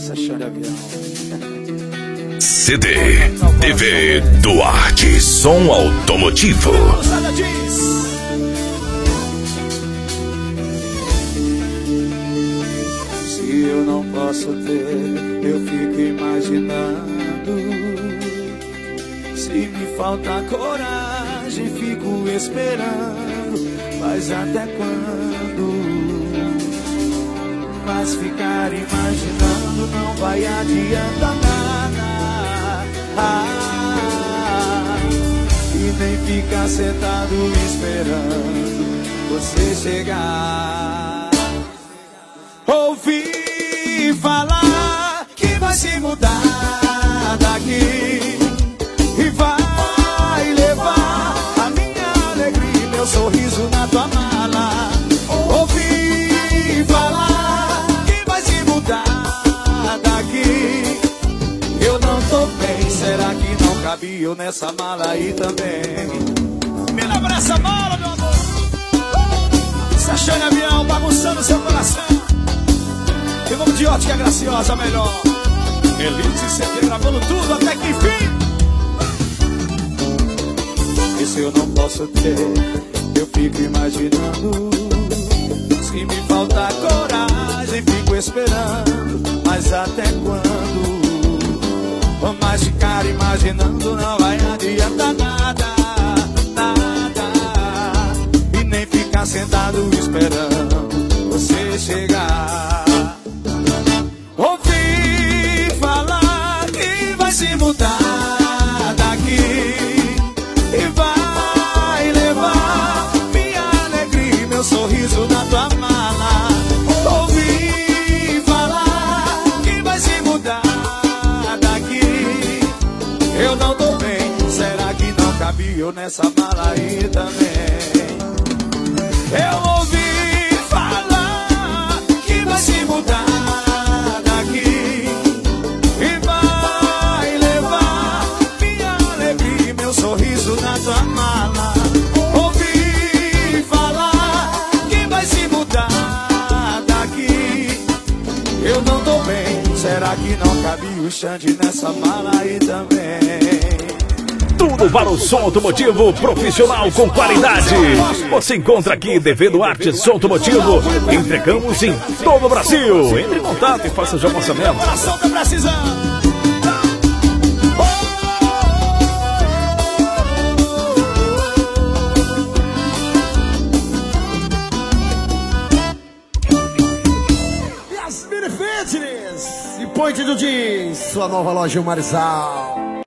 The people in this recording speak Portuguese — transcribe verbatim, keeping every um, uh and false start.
Sachando avião. C D, T V Duarte, som automotivo. Se eu não posso ter, eu fico imaginando. Se me falta coragem, fico esperando. Mas até quando? Mas ficar imaginando não vai adiantar nada. Ah, e nem ficar sentado esperando você chegar. Ouvi falar que vai se mudar daqui e vai levar a minha alegria e meu sorriso na tua mala. Ouvi falar que vai se mudar daqui. Eu não tô bem, será que não cabe eu nessa mala aí também? Me lembra essa mala, meu amor. Sachando avião, bagunçando seu coração. E vamos de ótica graciosa, melhor. Elite C D gravando tudo até que enfim. E se eu não posso ter, eu fico imaginando. Se me falta coragem, fico esperando. Mas até quando? Mas ficar imaginando não vai adiantar nada, nada. E nem ficar sentado esperando você chegar. Ouvi falar que vai se mudar daqui e vai levar minha alegria e meu sorriso na tua mala. Ouvi falar que vai se mudar daqui. Eu não tô bem, será que não cabe eu nessa mala aí também? Eu ouvi falar que vai se mudar daqui e vai levar minha alegria e meu sorriso na tua mala. Ouvi falar que vai se mudar daqui. Eu não tô bem, será que não cabe o Xande nessa mala aí também? Tudo para o som automotivo profissional com qualidade. Você encontra aqui T V Duarte Som Automotivo. Entregamos em todo o Brasil. Entre em contato e faça já o orçamento. O coração tá precisando. Yasmine Fitness e Ponte do Jeans, sua nova loja Marizal.